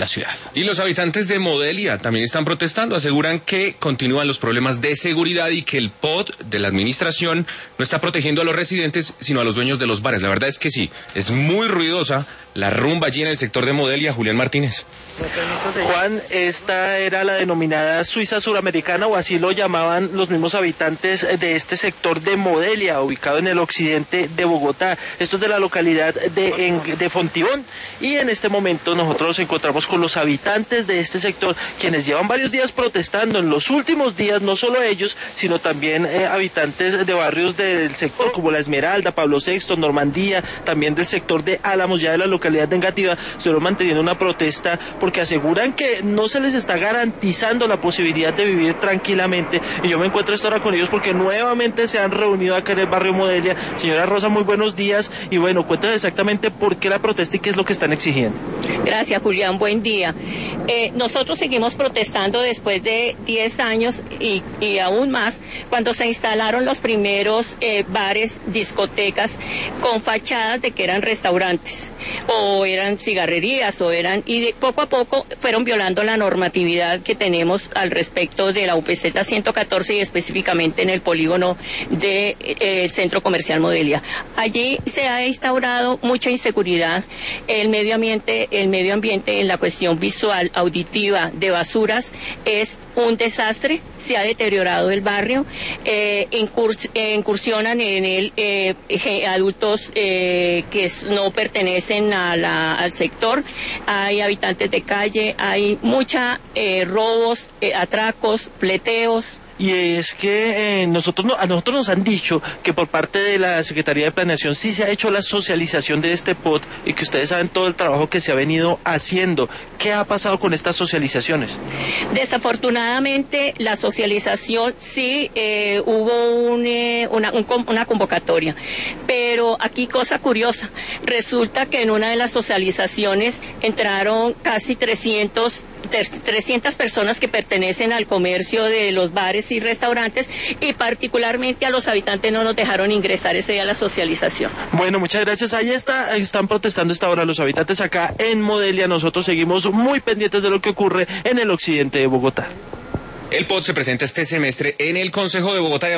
la ciudad. Y los habitantes de Modelia también están protestando, aseguran que continúan los problemas de seguridad y que el POT de la administración no está protegiendo a los residentes, sino a los dueños de los bares. La verdad es que sí, es muy ruidosa la rumba allí en el sector de Modelia. Julián Martínez. Juan, esta era la denominada Suiza suramericana, o así lo llamaban los mismos habitantes de este sector de Modelia, ubicado en el occidente de Bogotá. Esto es de la localidad de Fontibón, y en este momento nosotros nos encontramos con los habitantes de este sector, quienes llevan varios días protestando. En los últimos días, no solo ellos, sino también habitantes de barrios del sector, como La Esmeralda, Pablo VI, Normandía, también del sector de Álamos, ya de la localidad de Engativá, estuvieron manteniendo una protesta porque aseguran que no se les está garantizando la posibilidad de vivir tranquilamente. Y yo me encuentro esta hora con ellos porque nuevamente se han reunido acá en el barrio Modelia. Señora Rosa, muy buenos días, y bueno, cuéntanos exactamente por qué la protesta y qué es lo que están exigiendo. Gracias, Julián, buen día. Nosotros seguimos protestando después de 10 años y aún más, cuando se instalaron los primeros bares, discotecas, con fachadas de que eran restaurantes, o eran cigarrerías, y poco a poco fueron violando la normatividad que tenemos al respecto de la UPZ 114 y específicamente en el polígono del Centro Comercial Modelia. Allí se ha instaurado mucha inseguridad, el medio ambiente en la cuestión visual, auditiva, de basuras, es un desastre, se ha deteriorado el barrio, incursionan en él adultos que no pertenecen al sector, hay habitantes de calle, hay robos, atracos, pleteos. Y es que a nosotros nos han dicho que por parte de la Secretaría de Planeación sí se ha hecho la socialización de este POT y que ustedes saben todo el trabajo que se ha venido haciendo. ¿Qué ha pasado con estas socializaciones? Desafortunadamente la socialización sí hubo una convocatoria, pero aquí cosa curiosa, resulta que en una de las socializaciones entraron casi 300 personas que pertenecen al comercio de los bares y restaurantes, y particularmente a los habitantes no nos dejaron ingresar ese día a la socialización. Bueno, muchas gracias. Ahí están protestando esta hora los habitantes acá en Modelia. Nosotros seguimos muy pendientes de lo que ocurre en el occidente de Bogotá. El POT se presenta este semestre en el Consejo de Bogotá.